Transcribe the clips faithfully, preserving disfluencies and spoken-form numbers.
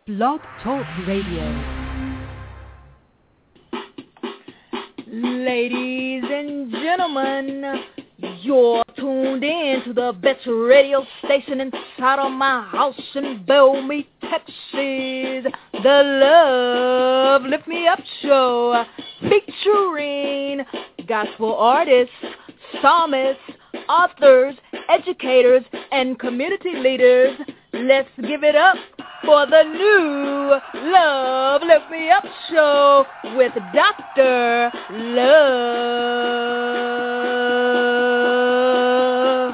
Blog Talk Radio. Ladies and gentlemen, you're tuned in to the best radio station inside of my house in Bellmead, Texas, the Love Lift Me Up Show, featuring gospel artists, psalmists, authors, educators, and community leaders. Let's give it up for the new Love Lift Me Up Show with Doctor Love.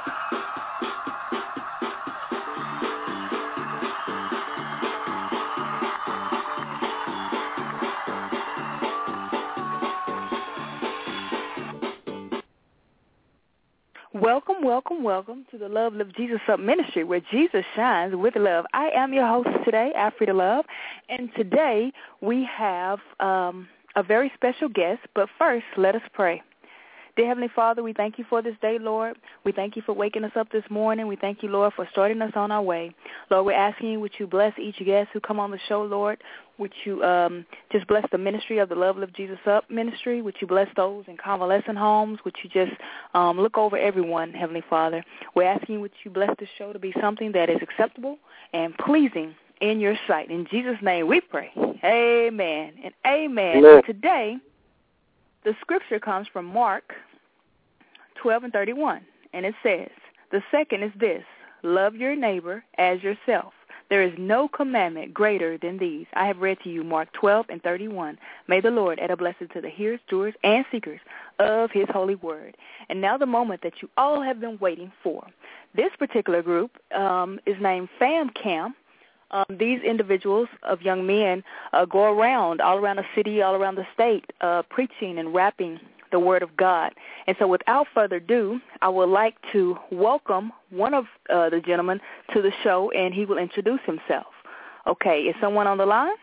Welcome, welcome, welcome to the Love Lift Jesus Up Ministry, where Jesus shines with love. I am your host today, Afrida Love, and today we have um, a very special guest. But first, let us pray. Dear Heavenly Father, we thank you for this day, Lord. We thank you for waking us up this morning. We thank you, Lord, for starting us on our way. Lord, we're asking you, would you bless each guest who come on the show, Lord? Would you um, just bless the ministry of the Love Lift Jesus Up ministry? Would you bless those in convalescent homes? Would you just um, look over everyone, Heavenly Father? We're asking you, would you bless the show to be something that is acceptable and pleasing in your sight? In Jesus' name we pray. Amen and amen. Amen. And today, the scripture comes from Mark twelve and thirty-one, and it says, the second is this, love your neighbor as yourself. There is no commandment greater than these. I have read to you Mark twelve and thirty-one. May the Lord add a blessing to the hearers, doers, and seekers of his holy word. And now the moment that you all have been waiting for. This particular group um, is named FamCam. Um, these individuals of young men uh, go around, all around the city, all around the state, uh, preaching and rapping the word of God. And so without further ado, I would like to welcome one of uh, the gentlemen to the show, and he will introduce himself. Okay, is someone on the line?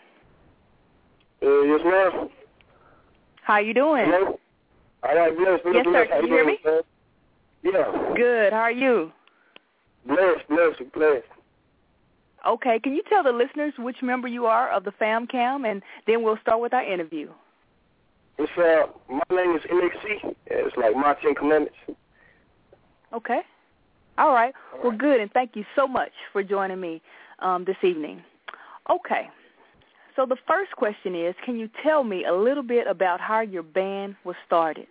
Uh, yes, ma'am. How you doing? Hello? All right, blessed. Yes, sir. Can you hear me? Man? Yeah. Good. How are you? Blessed, blessed, blessed. Okay, can you tell the listeners which member you are of the FamCam, and then we'll start with our interview. It's, uh, my name is M X C. It's like my Ten Commandments. Okay. All right. Well, good, and thank you so much for joining me um, this evening. Okay. So the first question is, can you tell me a little bit about how your band was started?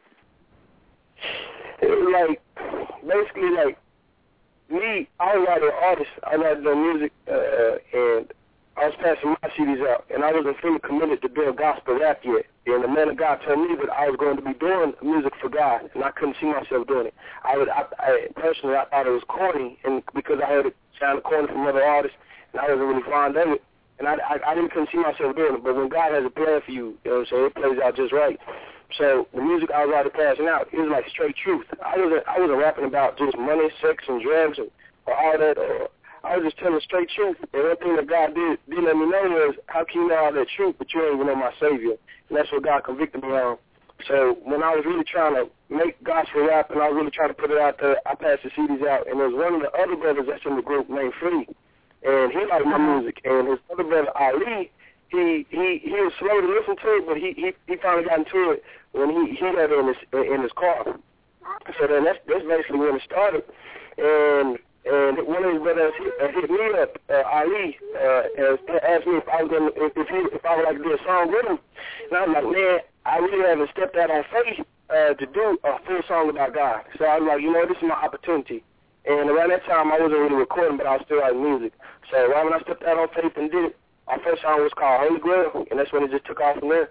It was like, basically like, me, I was like an artist. I like the music, uh, and I was passing my C Ds out, and I wasn't fully committed to doing gospel rap yet. And the man of God told me that I was going to be doing music for God, and I couldn't see myself doing it. I would, I, I personally, I thought it was corny, and because I heard it sound corny from other artists, and I wasn't really fond of it, and I, I, I didn't couldn't see myself doing it. But when God has a plan for you, you know what I'm saying, it plays out just right. So the music I was already passing out, it was like straight truth. I wasn't, I wasn't rapping about just money, sex, and drugs, and, or all that. Or, I was just telling straight truth. And one thing that God did, did let me know was, how can you know all that truth, but you ain't even know my Savior? And that's what God convicted me on. So when I was really trying to make gospel rap, and I was really trying to put it out there, I passed the C Ds out. And there was one of the other brothers that's in the group named Free, and he liked my music. And his other brother, Ali, he he he was slow to listen to it, but he he, he finally got into it when he, he had it in his, in his car. So then that's, that's basically when it started. And And one of his brothers hit, uh, hit me up, uh, Ali, uh, and asked me if I was gonna, if, if, he, if I would like to do a song with him. And I was like, man, I really haven't stepped out on faith uh, to do a full song about God. So I was like, you know, this is my opportunity. And around that time, I wasn't really recording, but I was still writing music. So right when I stepped out on faith and did it, our first song was called Holy Grail, and that's when it just took off from there.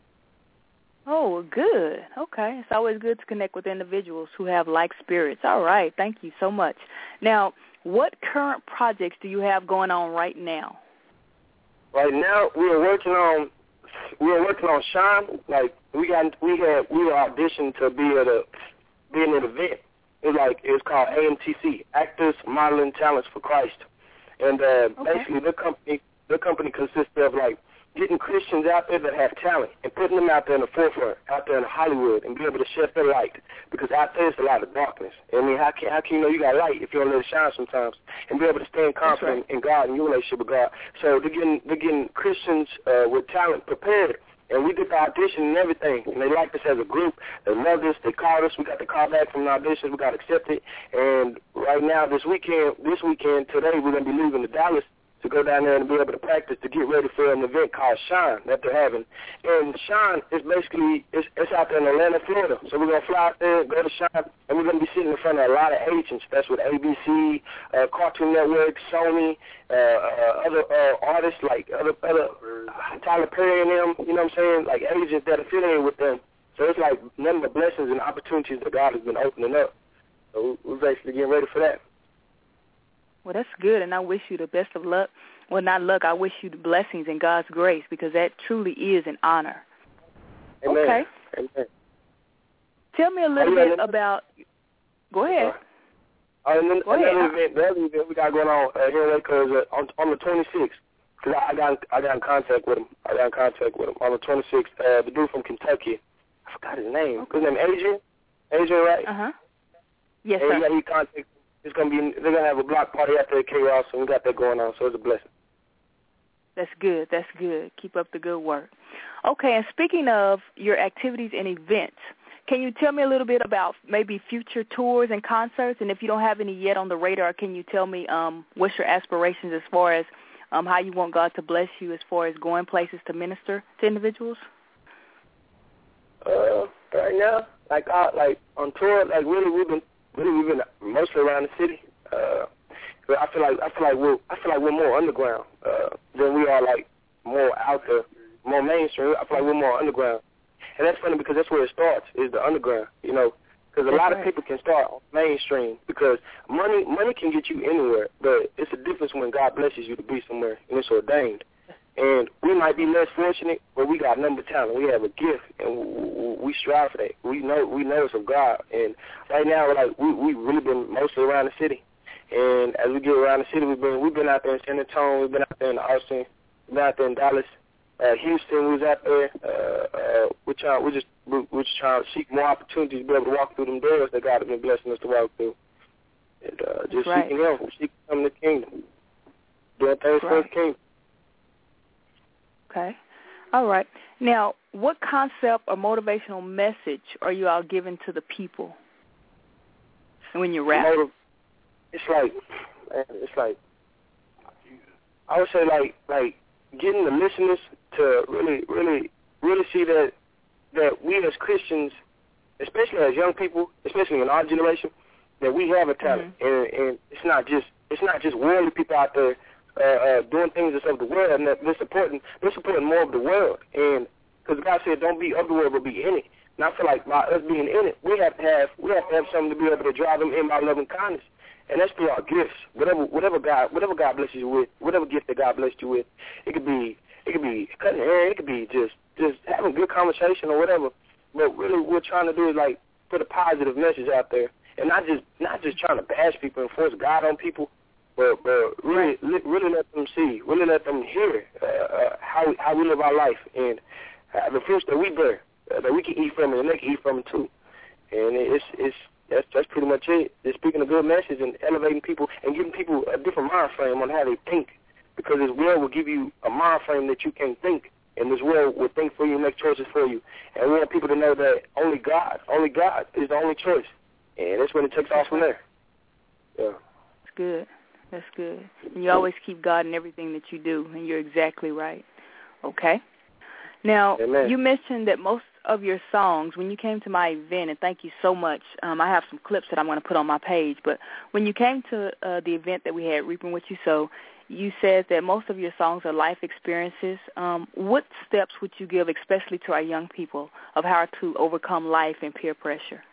Oh, good. Okay. It's always good to connect with individuals who have like spirits. All right. Thank you so much. Now, what current projects do you have going on right now? Right now, we are working on we are working on Shine. Like we got we had we were auditioned to be at a be in an event. It's like it's called A M T C, Actors Modeling Talents for Christ, and uh, Okay. basically the company the company consists of like getting Christians out there that have talent and putting them out there in the forefront, out there in Hollywood, and be able to shed their light. Because out there is a lot of darkness. I mean, how can, how can you know you got light if you don't let it shine sometimes? And be able to stand confident right. in God and your relationship with God. So they're getting, they're getting Christians uh, with talent prepared. And we did the audition and everything, and they liked us as a group. They loved us. They called us. We got the call back from the auditions. We got accepted. And right now, this weekend, this weekend, today, we're going to be leaving to Dallas to go down there and be able to practice to get ready for an event called Shine that they're having. And Shine is basically, it's, it's out there in Atlanta, Florida. So we're going to fly out there, go to Shine, and we're going to be sitting in front of a lot of agents. That's with A B C, uh, Cartoon Network, Sony, uh, uh, other uh, artists like other, other uh, Tyler Perry and them, you know what I'm saying, like agents that are affiliated with them. So it's like nothing but blessings and opportunities that God has been opening up. So we're basically getting ready for that. Well, that's good, and I wish you the best of luck. Well, not luck. I wish you the blessings and God's grace, because that truly is an honor. Amen. Okay. Amen. Tell me a little oh, yeah, bit about – go ahead. Uh, and then go another ahead. event, the other event we got going on uh, here in Waco is uh, on, on the twenty-sixth, because I, I, got, I got in contact with him. I got in contact with him on the twenty-sixth. Uh, the dude from Kentucky. I forgot his name. Okay. His name Adrian? Adrian, right? Uh-huh. Yes, and sir. Yeah, he contacted. It's gonna be. They're gonna have a block party out there at K Ross, and we got that going on. So it's a blessing. That's good. That's good. Keep up the good work. Okay, and speaking of your activities and events, can you tell me a little bit about maybe future tours and concerts? And if you don't have any yet on the radar, can you tell me um, what's your aspirations as far as um, how you want God to bless you as far as going places to minister to individuals? Uh, right now, like I, like on tour, like really we've been. Really, we've been mostly around the city. Uh, but I feel like I feel like we're I feel like we're more underground uh, than we are like more out there, more mainstream. I feel like we're more underground, and that's funny because that's where it starts is the underground. You know, because a lot of people can start mainstream because money money can get you anywhere, but it's a difference when God blesses you to be somewhere and it's ordained. And we might be less fortunate, but we got number talent. We have a gift, and we strive for that. We know we know it's of God. And right now, like we we really been mostly around the city. And as we get around the city, we've been we've been out there in San Antonio, we've been out there in Austin, we've been out there in Dallas, uh, Houston. We was out there. Uh, uh, we're trying we just we're just trying to seek more opportunities to be able to walk through them doors that God has been blessing us to walk through. And uh, just right. seeking Him, seeking Him in the kingdom, doing things for His kingdom. Okay. All right. Now, what concept or motivational message are you all giving to the people when you rap? It's like, man, it's like, I would say like, like getting the listeners to really, really, really see that that we as Christians, especially as young people, especially in our generation, that we have a talent, mm-hmm. and, and it's not just it's not just worldly people out there. Uh, uh, doing things that's of the world, and they're supporting, they're supporting more of the world. And because God said, "Don't be of the world, but be in it." And I feel like by us being in it, we have to have, we have to have something to be able to drive them in by loving kindness, and that's through our gifts. Whatever, whatever God, whatever God blesses you with, whatever gift that God blessed you with, it could be, it could be cutting hair, it could be just, just having good conversation or whatever. But really, what we're trying to do is like put a positive message out there, and not just, not just trying to bash people and force God on people. But, but really, really let them see, really let them hear uh, uh, how how we live our life and uh, the fruits that we bear, uh, that we can eat from it and they can eat from it too. And it's it's that's that's pretty much it. Just speaking a good message and elevating people and giving people a different mind frame on how they think, because this world will give you a mind frame that you can't think, and this world will think for you, make choices for you. And we want people to know that only God, only God is the only choice, and that's when it takes off from there. Yeah, that's good. That's good. And you always keep God in everything that you do, and you're exactly right. Okay? Now, Amen. You mentioned that most of your songs, when you came to my event, and thank you so much, um, I have some clips that I'm going to put on my page, but when you came to uh, the event that we had, Reaping What You Sow, you said that most of your songs are life experiences. Um, what steps would you give, especially to our young people, of how to overcome life and peer pressure?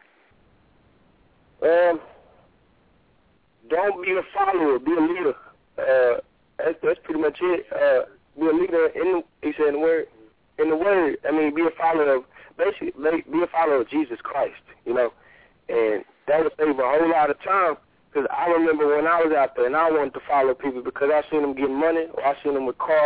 Um. Don't be a follower, be a leader. Uh, that's, that's pretty much it. Uh, be a leader in the, he said in the word, in the word. I mean, be a follower of, basically, be a follower of Jesus Christ, you know. And that would save a whole lot of time, because I remember when I was out there and I wanted to follow people because I seen them getting money, or I seen them with cars,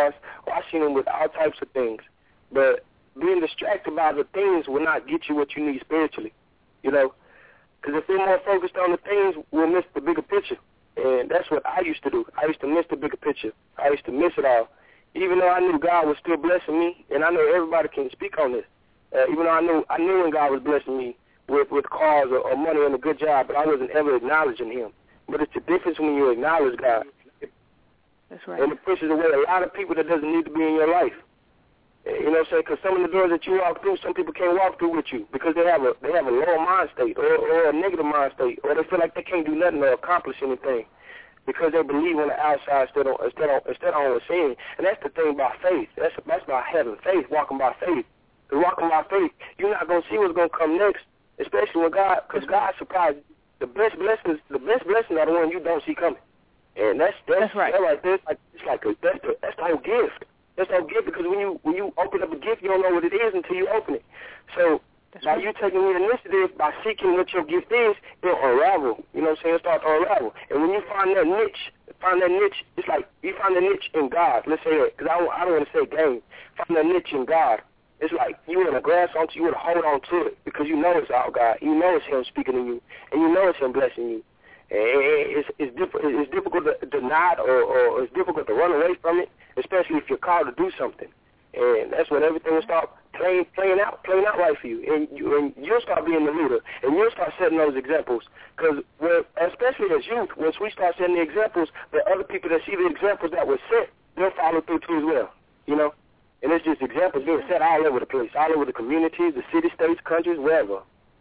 or I've seen them with all types of things. But being distracted by the things will not get you what you need spiritually, you know. Because if we're more focused on the things, we'll miss the bigger picture. And that's what I used to do. I used to miss the bigger picture. I used to miss it all. Even though I knew God was still blessing me, and I know everybody can speak on this. Uh, even though I knew I knew when God was blessing me with, with cars or, or money and a good job, but I wasn't ever acknowledging him. But it's the difference when you acknowledge God. That's right. And it pushes away a lot of people that doesn't need to be in your life. You know what I'm saying? Because some of the doors that you walk through, some people can't walk through with you because they have a they have a lower mind state or, or a negative mind state, or they feel like they can't do nothing or accomplish anything because they believe on the outside instead of instead of instead of on the scene. And that's the thing about faith. That's that's about having faith, walking by faith. Because walking by faith, you're not gonna see what's gonna come next, especially when God, because God surprises. The best blessings, the best blessings are the ones you don't see coming. And that's that's, that's right. That right there, it's like it's like a, that's the that's the whole gift. That's no gift because when you when you open up a gift, you don't know what it is until you open it. So That's by right. you taking the initiative, by seeking what your gift is, it'll unravel. You know what I'm saying? It'll start to unravel. And when you find that niche, find that niche, it's like you find a niche in God. Let's say that because I don't, I don't want to say game. Find that niche in God. It's like you want to grasp onto, you want to hold on to it because you know it's all God. You know it's Him speaking to you, and you know it's Him blessing you. And it's it's, diff- it's difficult to deny it or, or it's difficult to run away from it, especially if you're called to do something. And that's when everything will start playing playing out playing out right for you, and you and you'll start being the leader, and you'll start setting those examples. Because especially as youth, once we start setting the examples, the other people that see the examples that were set, they'll follow through too as well. You know, and it's just examples being set all over the place, all over the communities, the city, states, countries, wherever.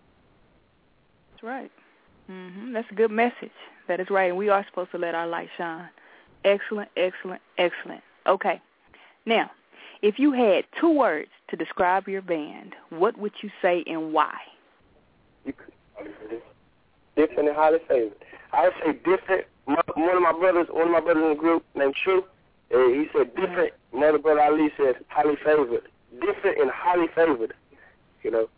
That's right. Mm-hmm. That's a good message. That is right, and we are supposed to let our light shine. Excellent, excellent, excellent. Okay. Now, if you had two words to describe your band, what would you say and why? Different and highly favored. I would say different. My, one of my brothers, one of my brothers in the group named True, uh, he said different. Mm-hmm. Another brother Ali said highly favored. Different and highly favored. You know.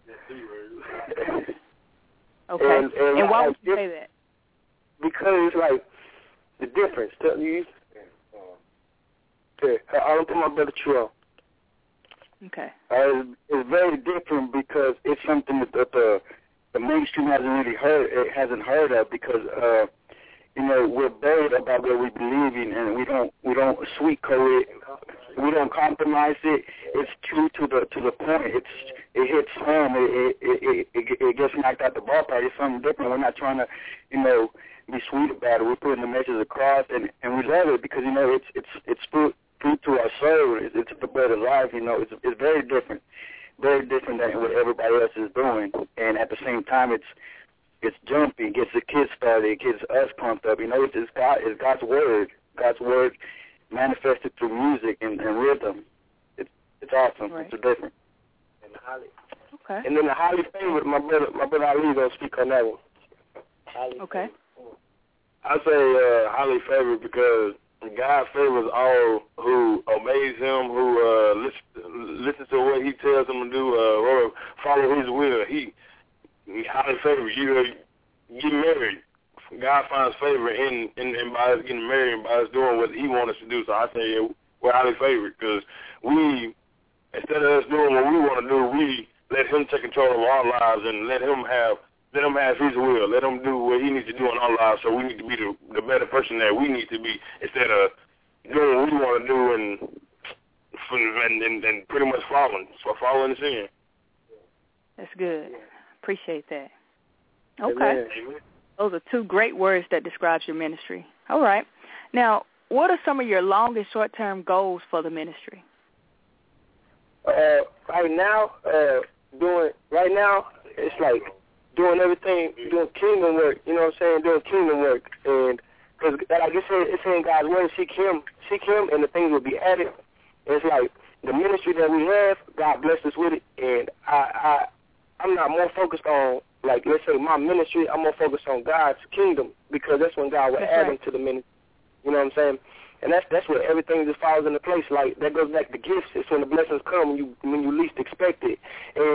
Okay. And, and, and why like, would you say that? Because it's like the difference. You, yeah, I'll put my brother True on. Okay. Uh, it's, it's very different because it's something that the, the the mainstream hasn't really heard. It hasn't heard of because uh, you know we're bold about what we believe in, and we don't we don't sweet coat it. We don't compromise it. It's true to the to the point. It's it hits home. It it it, it, it gets knocked out the ballpark. It's something different. We're not trying to you know be sweet about it. We're putting the message across, and and we love it because you know it's it's it's fruit. Food to our soul, it's, it's the bread of life, you know, it's it's very different, very different than what everybody else is doing, and at the same time, it's it's jumpy, it gets the kids started, it gets us pumped up, you know, it's, it's God, it's God's word, God's word manifested through music and, and rhythm. It's it's awesome, right. It's different. And the highly, okay. And then the highly favored, my brother, my brother Ali gonna speak on that one. Highly okay. Favored. I say uh, highly favored because God favors all who obeys Him, who uh, listen, listen to what He tells them to do, uh, or follow His will. He, he highly favors you. Uh, get married. God finds favor in, in, in by us getting married and by us doing what He wants us to do. So I say yeah, we're highly favored because we, instead of us doing what we want to do, we let Him take control of our lives and let Him have Let him have his will. Let him do what he needs to do in our lives. So we need to be the, the better person that we need to be instead of doing what we want to do and and, and, and pretty much following. So following the sin. That's good. Appreciate that. Okay. Amen. Those are two great words that describes your ministry. All right. Now, what are some of your long and short-term goals for the ministry? Uh, right now, uh, doing right now, it's like doing everything, doing kingdom work, you know what I'm saying, doing kingdom work. And because, like I said, it's in God's word, seek Him, seek Him, and the things will be added. And it's like the ministry that we have, God blessed us with it. And I, I, I'm not more focused on, like, let's say my ministry, I'm more focused on God's kingdom because that's when God will that's add right. them to the ministry. You know what I'm saying? And that's that's where everything just falls into place. Like, that goes back to gifts. It's when the blessings come when you, when you least expect it. And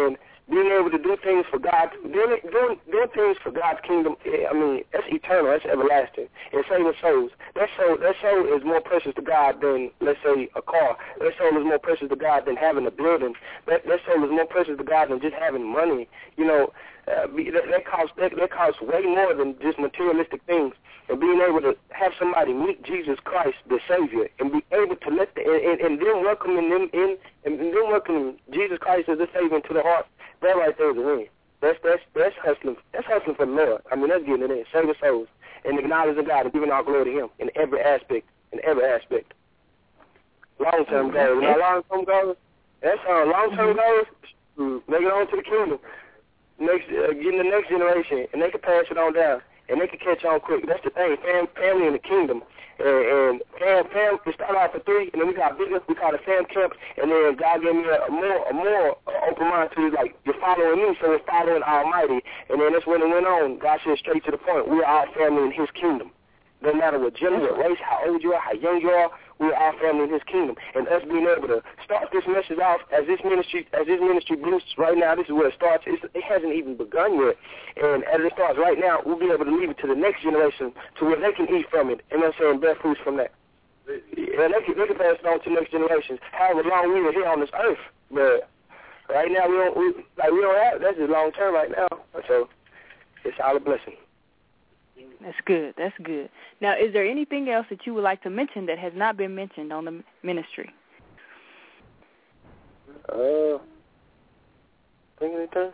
being able to do things for God, doing, doing, doing things for God's kingdom, I mean, that's eternal, that's everlasting, and saving souls. That soul, that soul is more precious to God than, let's say, a car. That soul is more precious to God than having a building. That, that soul is more precious to God than just having money. You know, uh, that, that costs that, that costs way more than just materialistic things. And being able to have somebody meet Jesus Christ, the Savior, and be able to let the, and, and then welcoming them in, and then welcoming Jesus Christ as the Savior into the heart, that right there is a win. That's that's that's hustling. That's hustling for the Lord. I mean, that's getting it in, saving souls, and acknowledging God and giving our glory to Him in every aspect. In every aspect. Long term goals. You know, long term goals. That's uh, long term goals. Mm, make it on to the kingdom. Next, uh, getting the next generation, and they can pass it on down. And they can catch on quick. That's the thing, fam, family in the kingdom. And, and fam, fam, we start off at three, and then we got bigger. We call it fam camp. And then God gave me a, a more, a more open mind to it, like you're following me, so we're following Almighty. And then that's when it went on. God said straight to the point. We're all family in His kingdom. Doesn't matter what gender, what race, how old you are, how young you are. We're our family in His kingdom, and us being able to start this message off as this ministry, as this ministry boosts right now. This is where it starts. It's, it hasn't even begun yet, and as it starts right now, we'll be able to leave it to the next generation to where they can eat from it. And I'm saying, bear fruits from that. And they can, they can pass it on to the next generations. However long we are here on this earth, but right now we don't, we, like we don't have. That's just long term right now. So it's all a blessing. That's good. That's good. Now, is there anything else that you would like to mention that has not been mentioned on the ministry? Uh, think anything?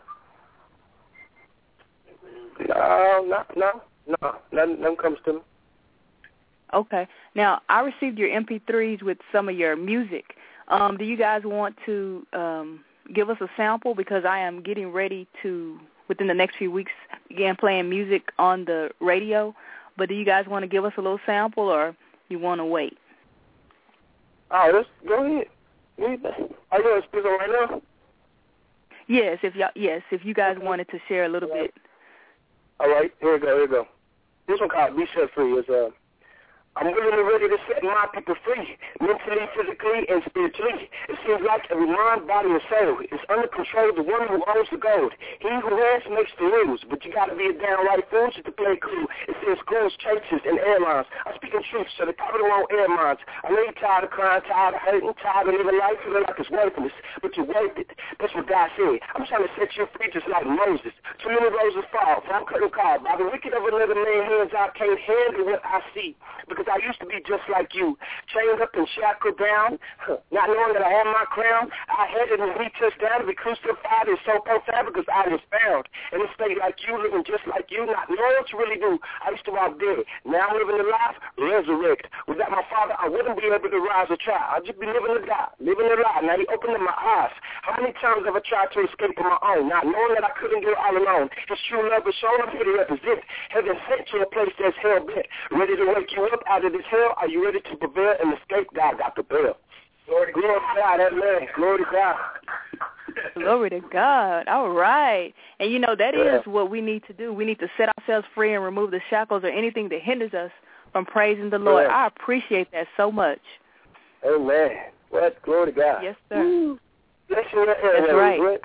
No, no, no, no. Nothing, nothing comes to me. Okay. Now, I received your M P threes with some of your music. Um, do you guys want to um, give us a sample? Because I am getting ready to, within the next few weeks, begin playing music on the radio. But do you guys want to give us a little sample, or you want to wait? Oh, let's go ahead. Are you on speaker right now? Yes, if y'all, yes, if you guys wanted to share a little All right. bit. All right, here we go, here we go. This one called Be Set Free is uh I'm willing and ready to set my people free, mentally, physically, and spiritually. It seems like every mind, body, and soul is under control of the one who owns the gold. He who has makes the rules, but you got to be a downright fool just to play cool. It says schools, churches, and airlines. I'm speaking truth, so they probably won't air minds. I know you're tired of crying, tired of hurting, tired of living life feeling like it's worthless, but you're worth it. That's what God said. I'm trying to set you free just like Moses. Too many roses fall, for I'm cutting called. By the wicked of another man's hands, I can't handle what I see, because I used to be just like you, chained up and shackled down, not knowing that I had my crown. I had it when we touched down to be crucified is so profound because I was found in a state like you, living just like you, not knowing what you really do. I used to walk dead. Now I'm living the life, resurrect. Without my Father, I wouldn't be able to rise or try. I'd just be living the die, living the lie. Now He opened up my eyes. How many times have I tried to escape on my own, not knowing that I couldn't do it all alone? His true love is shown up here to represent. Heaven sent to a place that's hell-bent, ready to wake you up out of this hell. Are you ready to prevail and escape? God got the bell. Glory to God, amen. Glory to God. Glory to God. All right. And, you know, that yeah. is what we need to do. We need to set ourselves free and remove the shackles or anything that hinders us from praising the Lord. Yeah. I appreciate that so much. Amen. What? Glory to God. Yes, sir. That's right.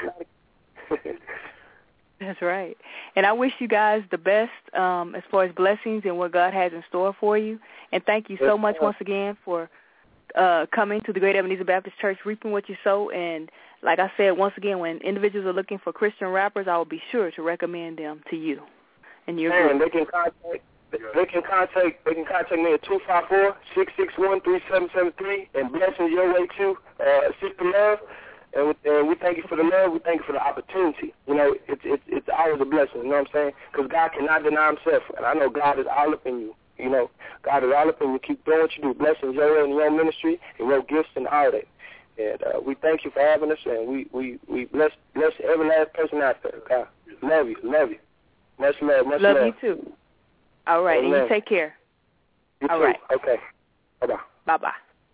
That's right. And I wish you guys the best um, as far as blessings and what God has in store for you. And thank you so much once again for uh, coming to the Great Ebenezer Baptist Church, reaping what you sow. And like I said, once again, when individuals are looking for Christian rappers, I will be sure to recommend them to you and your Man, group. they can contact they can contact they can contact me at two five four, six six one, three seven seven three, and blessings your way too, uh, Sister Love. And we, and we thank you for the love. We thank you for the opportunity. You know, it's it's it's always a blessing. You know what I'm saying? Because God cannot deny Himself, and I know God is all up in you. You know, God is all up in you. Keep doing what you do. Blessings your in your ministry and your gifts and all that. And uh, we thank you for having us, and we we we bless bless every last person out there. God, love you, love you, much love, much love. Love you too. All right, Amen. And you take care. You all too. Right. Okay. Bye bye. Bye bye.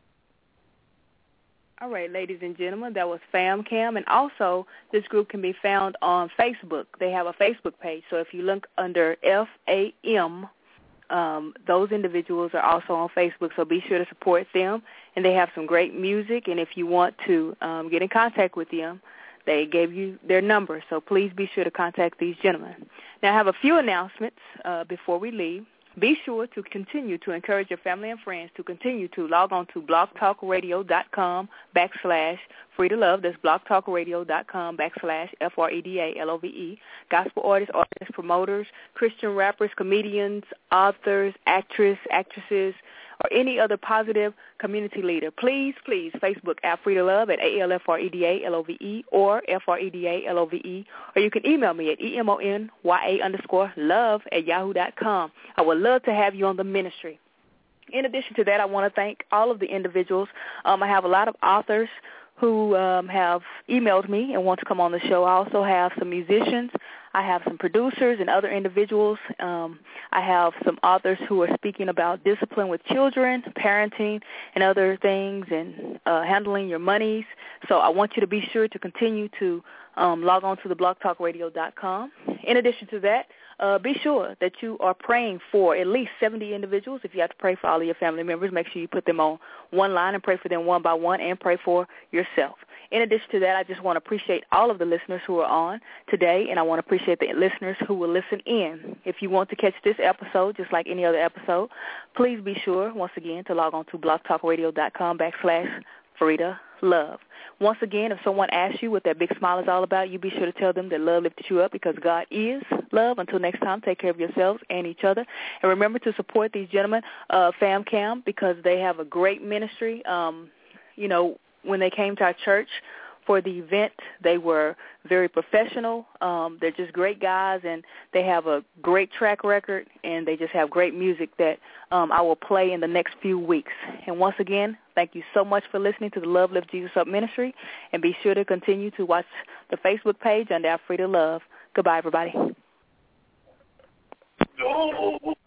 All right, ladies and gentlemen, that was FamCam, and also this group can be found on Facebook. They have a Facebook page, so if you look under F A M, um, those individuals are also on Facebook, so be sure to support them, and they have some great music, and if you want to um, get in contact with them, They gave you their number, so please be sure to contact these gentlemen. Now, I have a few announcements uh, before we leave. Be sure to continue to encourage your family and friends to continue to log on to blogtalkradio.com backslash free to love. That's blogtalkradio.com backslash F R E D A L O V E. Gospel artists, artists, promoters, Christian rappers, comedians, authors, actors, actresses, or any other positive community leader. Please, please, Facebook at Free to Love at A L F R E D A L O V E or F R E D A L O V E, or you can email me at E M O N Y A underscore love at yahoo dot com. I would love to have you on the ministry. In addition to that, I want to thank all of the individuals. Um, I have a lot of authors who um, have emailed me and want to come on the show. I also have some musicians. I have some producers and other individuals. Um, I have some authors who are speaking about discipline with children, parenting, and other things, and uh, handling your monies. So I want you to be sure to continue to um, log on to the blog talk radio dot com. In addition to that, uh, be sure that you are praying for at least seventy individuals. If you have to pray for all of your family members, make sure you put them on one line and pray for them one by one, and pray for yourself. In addition to that, I just want to appreciate all of the listeners who are on today, and I want to appreciate the listeners who will listen in. If you want to catch this episode, just like any other episode, please be sure, once again, to log on to blogtalkradio.com backslash Frida Love. Once again, if someone asks you what that big smile is all about, you be sure to tell them that love lifted you up, because God is love. Until next time, take care of yourselves and each other. And remember to support these gentlemen, uh, FamCam, because they have a great ministry. Um, you know, when they came to our church for the event, they were very professional. Um, they're just great guys, and they have a great track record, and they just have great music that um, I will play in the next few weeks. And once again, thank you so much for listening to the Love Lift Jesus Up Ministry, and be sure to continue to watch the Facebook page under our Free to Love. Goodbye, everybody. No.